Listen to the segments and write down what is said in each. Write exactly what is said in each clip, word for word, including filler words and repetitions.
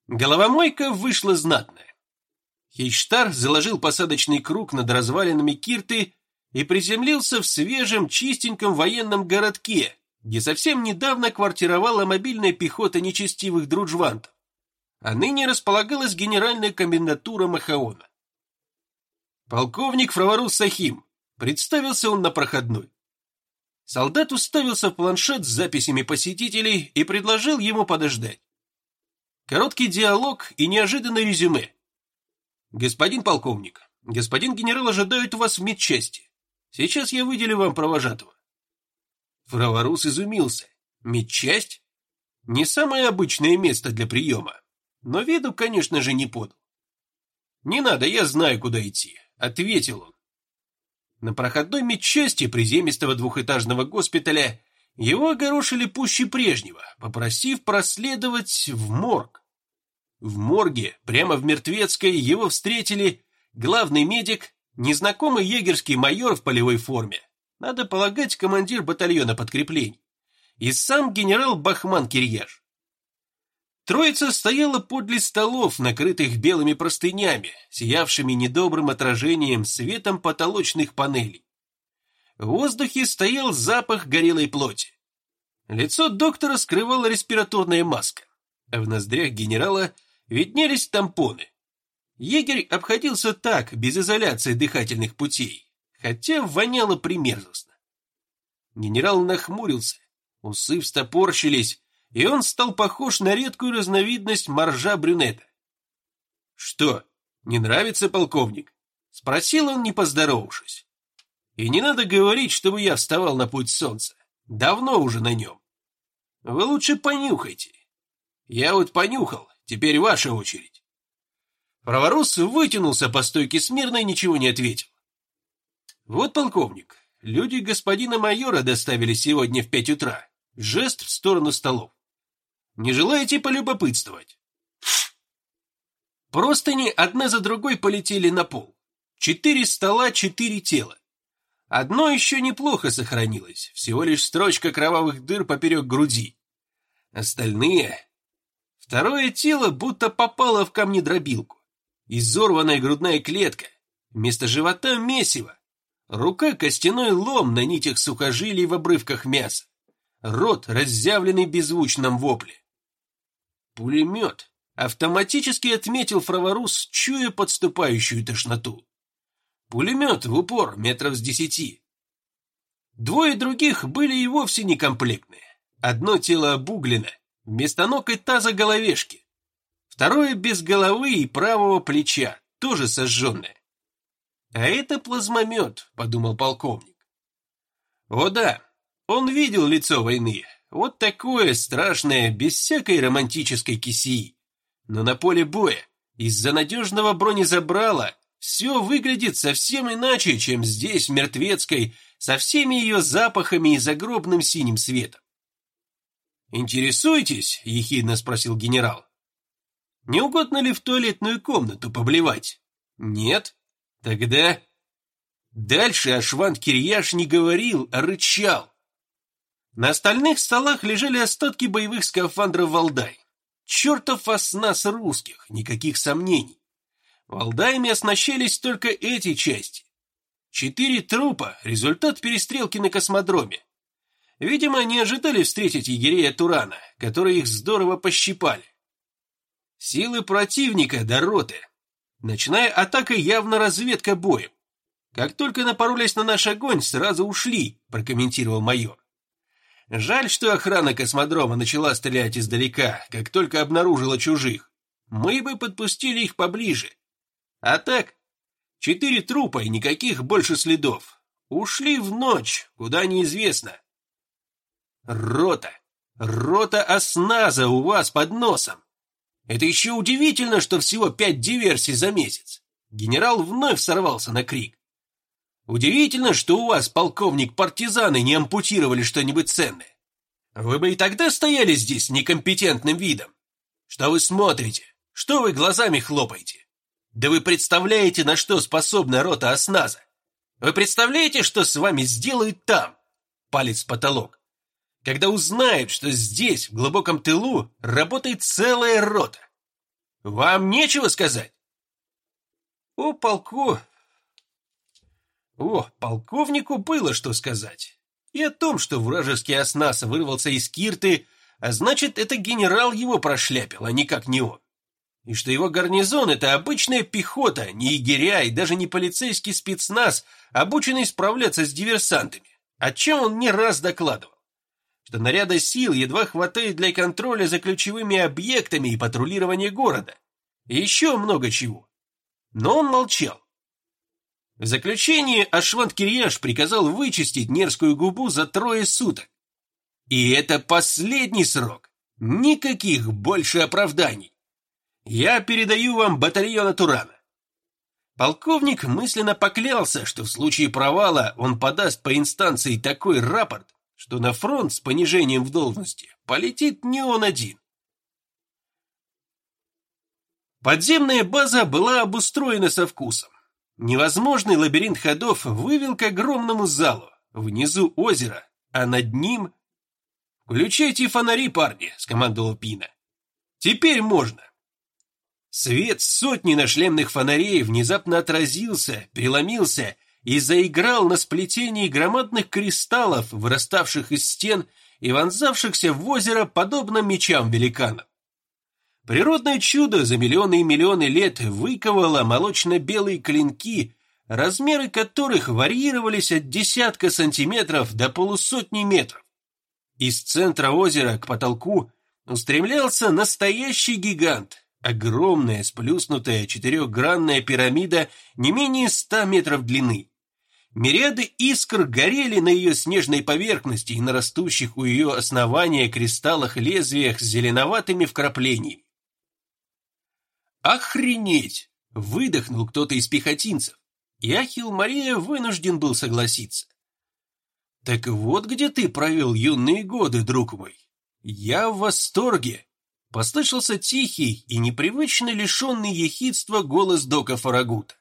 Головомойка вышла знатная. Хейштар заложил посадочный круг над развалинами Кирты и приземлился в свежем, чистеньком военном городке, где совсем недавно квартировала мобильная пехота нечестивых друджвантов, а ныне располагалась генеральная комендатура Махаона. Полковник Фраварус Сахим, представился он на проходной. Солдат уставился в планшет с записями посетителей и предложил ему подождать. Короткий диалог и неожиданное резюме. «Господин полковник, господин генерал ожидают вас в медчасти. Сейчас я выделю вам провожатого». Фраварус изумился. Медчасть? Не самое обычное место для приема, но виду, конечно же, не подал. «Не надо, я знаю, куда идти», — ответил он. На проходной медчасти приземистого двухэтажного госпиталя его огорошили пуще прежнего, попросив проследовать в морг. В морге, прямо в Мертвецкой, его встретили главный медик, незнакомый егерский майор в полевой форме, надо полагать, командир батальона подкреплений, и сам генерал Бахман Кирьяш. Троица стояла подле столов, накрытых белыми простынями, сиявшими недобрым отражением светом потолочных панелей. В воздухе стоял запах горелой плоти. Лицо доктора скрывала респираторная маска, а в ноздрях генерала виднелись тампоны. Егерь обходился так, без изоляции дыхательных путей, хотя воняло примерзостно. Генерал нахмурился, усы встопорщились, и он стал похож на редкую разновидность моржа брюнета. «Что, не нравится, полковник?» — спросил он, не поздоровавшись. «И не надо говорить, чтобы я вставал на путь солнца. Давно уже на нем. Вы лучше понюхайте. Я вот понюхал, теперь ваша очередь». Фраварус вытянулся по стойке смирно и ничего не ответил. «Вот, полковник, люди господина майора доставили сегодня в пять утра. Жест в сторону столов. Не желаете полюбопытствовать?» Простыни одна за другой полетели на пол. Четыре стола, четыре тела. Одно еще неплохо сохранилось, всего лишь строчка кровавых дыр поперек груди. Остальные... Второе тело будто попало в камнедробилку. Изорванная грудная клетка, вместо живота месиво. Рука костяной лом на нитях сухожилий в обрывках мяса. Рот, разъявленный в беззвучном вопле. Пулемет, автоматически отметил Фраварус, чуя подступающую тошноту. Пулемет в упор метров с десяти. Двое других были и вовсе некомплектные. Одно тело обуглено, вместо ног и таза головешки. Второе без головы и правого плеча, тоже сожженное. «А это плазмомет», — подумал полковник. О да, он видел лицо войны, вот такое страшное, без всякой романтической кисии. Но на поле боя, из-за надежного бронезабрала, все выглядит совсем иначе, чем здесь, в Мертвецкой, со всеми ее запахами и загробным синим светом. «Интересуетесь?» — ехидно спросил генерал. «Не угодно ли в туалетную комнату поблевать?» «Нет? Тогда...» Дальше Ашвант Кирьяш не говорил, а рычал. На остальных столах лежали остатки боевых скафандров Валдай. Чертов оснас русских, никаких сомнений. Валдаями оснащались только эти части. Четыре трупа – результат перестрелки на космодроме. Видимо, они ожидали встретить егерей от Урана, которые их здорово пощипали. Силы противника до роты. Ночная атака явно разведка боем. Как только напоролись на наш огонь, сразу ушли, прокомментировал майор. Жаль, что охрана космодрома начала стрелять издалека, как только обнаружила чужих. Мы бы подпустили их поближе. А так, четыре трупа и никаких больше следов. Ушли в ночь, куда неизвестно. Рота, рота осназа у вас под носом. Это еще удивительно, что всего пять диверсий за месяц. Генерал вновь сорвался на крик. Удивительно, что у вас, полковник, партизаны не ампутировали что-нибудь ценное. Вы бы и тогда стояли здесь с некомпетентным видом. Что вы смотрите? Что вы глазами хлопаете? Да вы представляете, на что способна рота осназа? Вы представляете, что с вами сделают там? Палец в потолок. Когда узнают, что здесь, в глубоком тылу, работает целая рота. Вам нечего сказать? О полку... О, полковнику было что сказать. И о том, что вражеский оснас вырвался из Кирты, а значит, это генерал его прошляпил, а никак не он. И что его гарнизон – это обычная пехота, не егеря и даже не полицейский спецназ, обученный справляться с диверсантами, о чем он не раз докладывал. Что наряда сил едва хватает для контроля за ключевыми объектами и патрулирования города. И еще много чего. Но он молчал. В заключение Ашванд-Кирьяш приказал вычистить Нерскую губу за трое суток. И это последний срок. Никаких больше оправданий. Я передаю вам батальон Турана. Полковник мысленно поклялся, что в случае провала он подаст по инстанции такой рапорт, что на фронт с понижением в должности полетит не он один. Подземная база была обустроена со вкусом. Невозможный лабиринт ходов вывел к огромному залу. Внизу озеро, а над ним... «Включайте фонари, парни», — скомандовал Пина. «Теперь можно». Свет сотни нашлемных фонарей внезапно отразился, переломился и заиграл на сплетении громадных кристаллов, выраставших из стен и вонзавшихся в озеро подобно мечам великанов. Природное чудо за миллионы и миллионы лет выковало молочно-белые клинки, размеры которых варьировались от десятка сантиметров до полусотни метров. Из центра озера к потолку устремлялся настоящий гигант. Огромная сплюснутая четырехгранная пирамида не менее ста метров длины. Мириады искр горели на ее снежной поверхности и на растущих у ее основания кристаллах-лезвиях с зеленоватыми вкраплениями. «Охренеть!» — выдохнул кто-то из пехотинцев, и Ахилл Мария вынужден был согласиться. «Так вот где ты провел юные годы, друг мой. Я в восторге!» Послышался тихий и непривычно лишенный ехидства голос Дока Фарагута.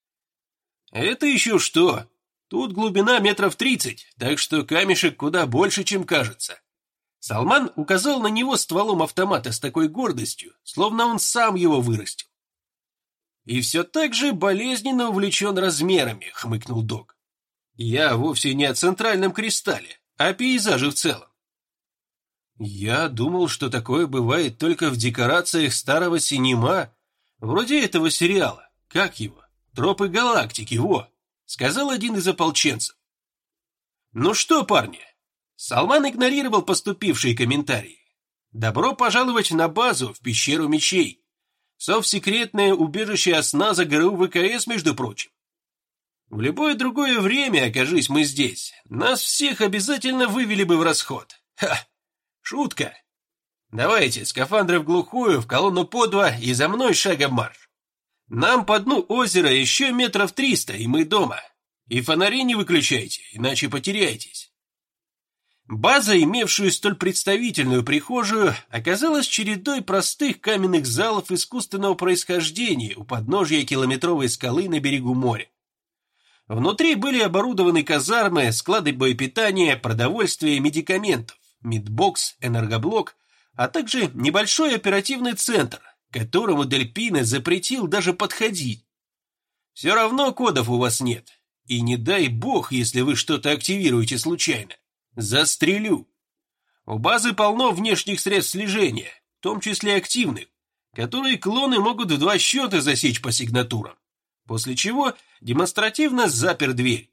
«Это еще что? Тут глубина метров тридцать, так что камешек куда больше, чем кажется». Салман указал на него стволом автомата с такой гордостью, словно он сам его вырастил. «И все так же болезненно увлечен размерами», — хмыкнул Док. «Я вовсе не о центральном кристалле, а о пейзаже в целом. Я думал, что такое бывает только в декорациях старого синема, вроде этого сериала. Как его? «Тропы галактики», во, сказал один из ополченцев. Ну что, парни? Салман игнорировал поступившие комментарии. Добро пожаловать на базу, в пещеру мечей. Совсекретное убежище осназа ГРУ ВКС, между прочим. В любое другое время, окажись мы здесь, нас всех обязательно вывели бы в расход. Ха! Шутка. Давайте, скафандры в глухую, в колонну по два и за мной шагом марш. Нам по дну озера еще метров триста, и мы дома. И фонари не выключайте, иначе потеряетесь. База, имевшую столь представительную прихожую, оказалась чередой простых каменных залов искусственного происхождения у подножия километровой скалы на берегу моря. Внутри были оборудованы казармы, склады боепитания, продовольствия и медикаментов, медбокс, энергоблок, а также небольшой оперативный центр, которому Дель Пине запретил даже подходить. Все равно кодов у вас нет, и не дай бог, если вы что-то активируете случайно. Застрелю. У базы полно внешних средств слежения, в том числе активных, которые клоны могут в два счета засечь по сигнатурам, после чего демонстративно запер дверь.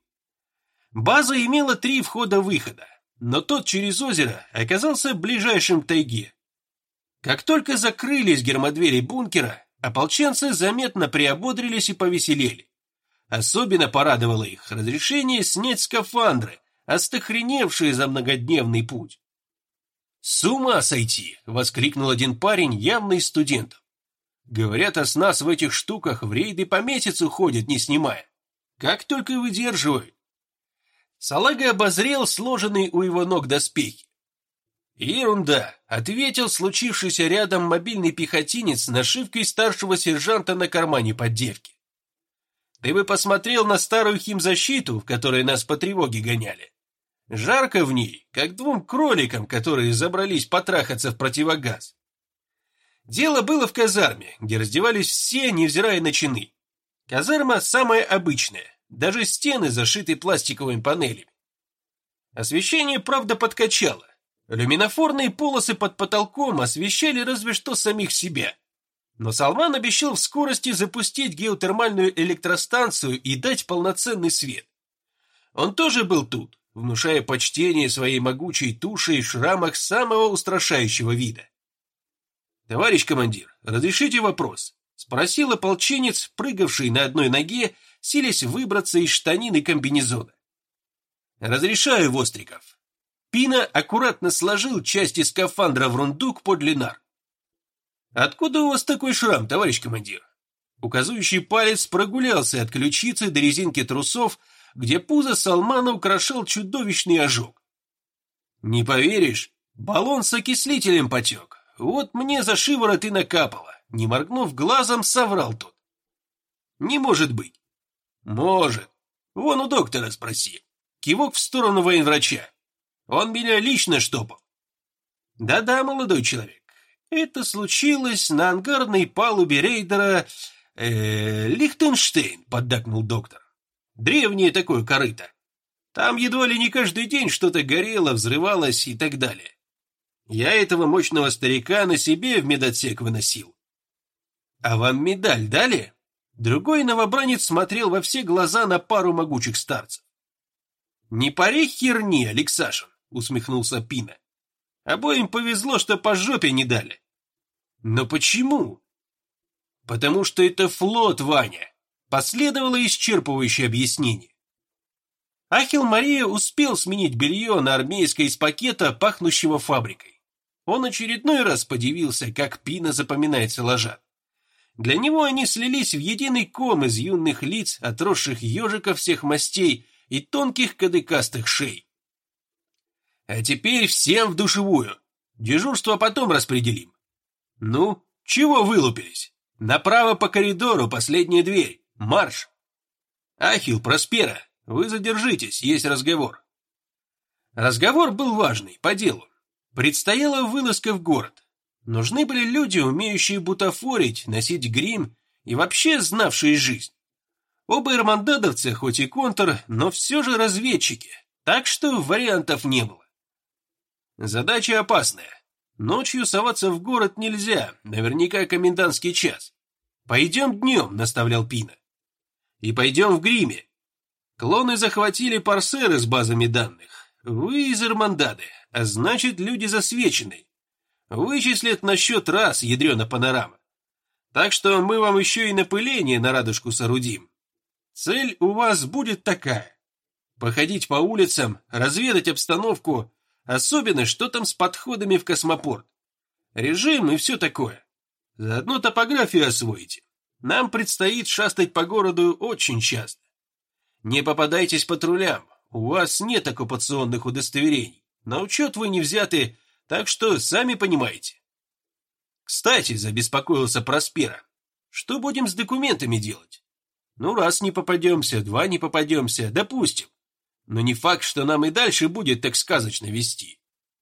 База имела три входа-выхода, но тот через озеро оказался ближайшим к тайге. Как только закрылись гермодвери бункера, ополченцы заметно приободрились и повеселели. Особенно порадовало их разрешение снять скафандры, остохреневшие за многодневный путь. «С ума сойти!» — воскликнул один парень, явно из студентов. «Говорят, оснас в этих штуках в рейды по месяцу ходят, не снимая. Как только выдерживают!» Салага обозрел сложенные у его ног доспехи. «Ерунда!» — ответил случившийся рядом мобильный пехотинец с нашивкой старшего сержанта на кармане поддевки. «Ты бы посмотрел на старую химзащиту, в которой нас по тревоге гоняли. Жарко в ней, как двум кроликам, которые забрались потрахаться в противогаз. Дело было в казарме, где раздевались все, невзирая на чины. Казарма самая обычная, даже стены зашиты пластиковыми панелями. Освещение, правда, подкачало. Люминофорные полосы под потолком освещали разве что самих себя. Но Салман обещал в скорости запустить геотермальную электростанцию и дать полноценный свет. Он тоже был тут, внушая почтение своей могучей тушей в шрамах самого устрашающего вида. «Товарищ командир, разрешите вопрос?» — спросил ополченец, прыгавший на одной ноге, силясь выбраться из штанин и комбинезона. «Разрешаю, Востриков». Пина аккуратно сложил части скафандра в рундук подле нар. «Откуда у вас такой шрам, товарищ командир?» Указывающий палец прогулялся от ключицы до резинки трусов, где пузо Салмана украшал чудовищный ожог. «Не поверишь, баллон с окислителем потек. Вот мне за шиворот и накапало», — не моргнув глазом, соврал тот. «Не может быть». «Может. Вон у доктора спроси». Кивок в сторону военврача. «Он меня лично штопал». «Да-да, молодой человек. Это случилось на ангарной палубе рейдера э, Лихтенштейн», — поддакнул доктор. «Древнее такое корыто. Там едва ли не каждый день что-то горело, взрывалось и так далее. Я этого мощного старика на себе в медотсек выносил». «А вам медаль дали?» Другой новобранец смотрел во все глаза на пару могучих старцев. «Не пари херни, Алексашин», — усмехнулся Пина. «Обоим повезло, что по жопе не дали». «Но почему?» «Потому что это флот, Ваня», — последовало исчерпывающее объяснение. Ахилл Мария успел сменить белье на армейское из пакета, пахнущего фабрикой. Он очередной раз подивился, как Пина запоминает соложат. Для него они слились в единый ком из юных лиц, отросших ежиков всех мастей и тонких кадыкастых шей. «А теперь всем в душевую. Дежурство потом распределим». «Ну, чего вылупились? Направо по коридору, последняя дверь. Марш!» «Ахилл, Проспера, вы задержитесь, есть разговор». Разговор был важный, по делу. Предстояла вылазка в город. Нужны были люди, умеющие бутафорить, носить грим и вообще знавшие жизнь. Оба эрмандадовца, хоть и контр, но все же разведчики, так что вариантов не было. Задача опасная. Ночью соваться в город нельзя, наверняка комендантский час. «Пойдем днем», — наставлял Пина. «И пойдем в гриме. Клоны захватили парсеры с базами данных. Вы из Эрмандады, а значит, люди засвеченные. Вычислят на счет раз, ядрена панорама. Так что мы вам еще и напыление на радужку соорудим. Цель у вас будет такая. Походить по улицам, разведать обстановку, особенно что там с подходами в космопорт. Режим и все такое. Заодно топографию освоите. Нам предстоит шастать по городу очень часто. Не попадайтесь патрулям, у вас нет оккупационных удостоверений. На учет вы не взяты, так что сами понимаете». «Кстати», — забеспокоился Проспера, — «что будем с документами делать? Ну, раз не попадемся, два не попадемся, допустим. Но не факт, что нам и дальше будет так сказочно вести».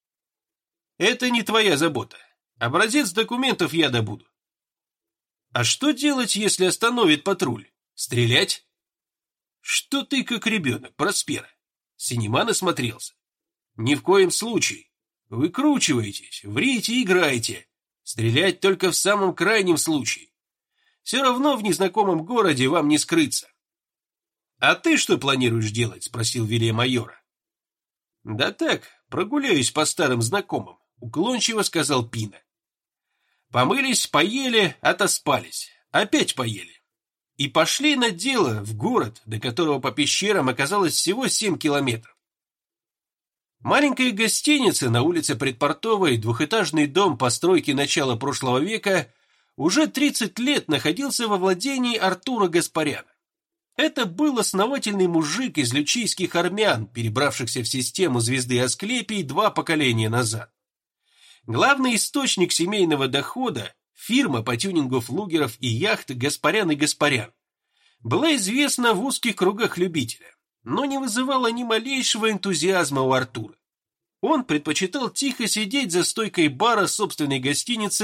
«Это не твоя забота. Образец документов я добуду». «А что делать, если остановит патруль? Стрелять?» «Что ты как ребенок, Проспера?» Синема насмотрелся. «Ни в коем случае. Выкручиваетесь, врите и играете. Стрелять только в самом крайнем случае. Все равно в незнакомом городе вам не скрыться». «А ты что планируешь делать?» — спросил виле-майора. «Да так, прогуляюсь по старым знакомым», — уклончиво сказал Пина. Помылись, поели, отоспались. Опять поели. И пошли на дело в город, до которого по пещерам оказалось всего семь километров. Маленькая гостиница на улице Предпортовой, двухэтажный дом постройки начала прошлого века, уже тридцать лет находился во владении Артура Гаспаряна. Это был основательный мужик из лючийских армян, перебравшихся в систему звезды Асклепий два поколения назад. Главный источник семейного дохода, фирма по тюнингу флугеров и яхт «Гаспарян и Гаспарян», была известна в узких кругах любителя, но не вызывала ни малейшего энтузиазма у Артура. Он предпочитал тихо сидеть за стойкой бара собственной гостиницы,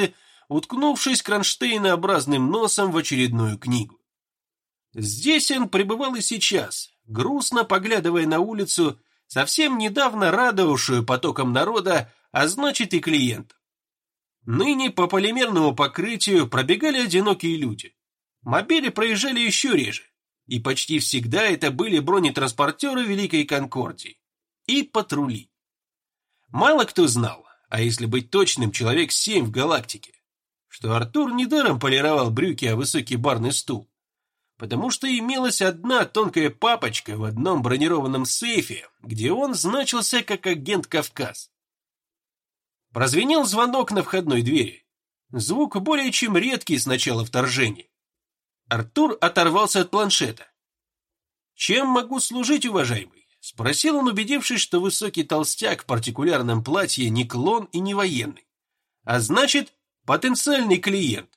уткнувшись кронштейнообразным носом в очередную книгу. Здесь он пребывал и сейчас, грустно поглядывая на улицу, совсем недавно радовавшую потоком народа, а значит и клиентов. Ныне по полимерному покрытию пробегали одинокие люди. Мобили проезжали еще реже, и почти всегда это были бронетранспортеры Великой Конкордии и патрули. Мало кто знал, а если быть точным, человек семь в галактике, что Артур недаром полировал брюки о высокий барный стул, потому что имелась одна тонкая папочка в одном бронированном сейфе, где он значился как агент Кавказ. Прозвенел звонок на входной двери. Звук более чем редкий с начала вторжения. Артур оторвался от планшета. «Чем могу служить, уважаемый?» — спросил он, убедившись, что высокий толстяк в партикулярном платье не клон и не военный, а значит, потенциальный клиент.